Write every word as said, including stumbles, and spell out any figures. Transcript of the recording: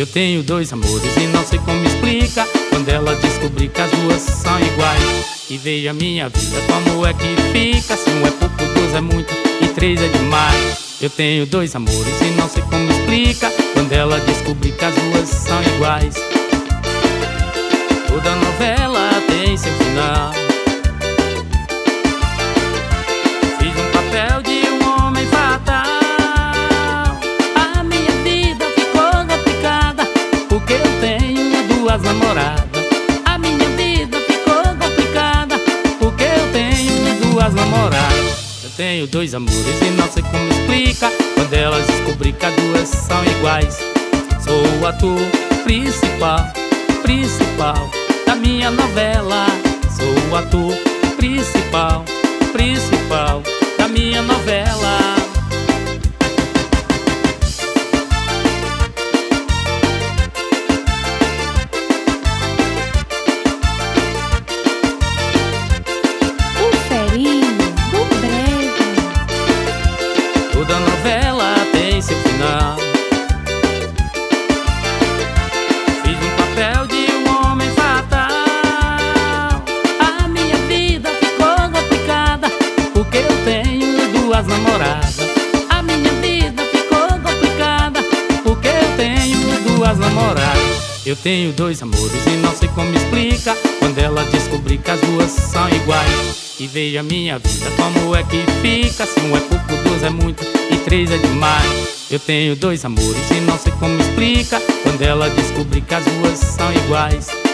tenho dois amores e não sei como explica. Quando ela descobrir que as duas são iguais, e veja a minha vida como é que fica. Se um é pouco, dois é muito e três é demais. Eu tenho dois amores e não sei como explica. Quando ela descobrir que as duas são iguais. Toda novela tem seu final. Fiz um papel de um homem fatal. A minha vida ficou complicada porque eu tenho duas namoradas. A minha vida ficou complicada porque eu tenho duas namoradas. Eu tenho dois amores e não sei como explica. Quando elas descobrir que as duas são iguais. Sou o ator principal, principal da minha novela. Sou o ator principal, principal da minha novela. O ferinho do brega. Toda novela tem seu final. Fiz um papel de um homem fatal. A minha vida ficou complicada porque eu tenho duas namoradas. A minha vida ficou complicada porque eu tenho duas namoradas. Eu tenho dois amores e não sei como explica. Quando ela descobrir que as duas são iguais. E veja a minha vida como é que fica. Se um é pouco, dois é muito e três é demais. Eu tenho dois amores e não sei como explica. Quando ela descobrir que as duas são iguais.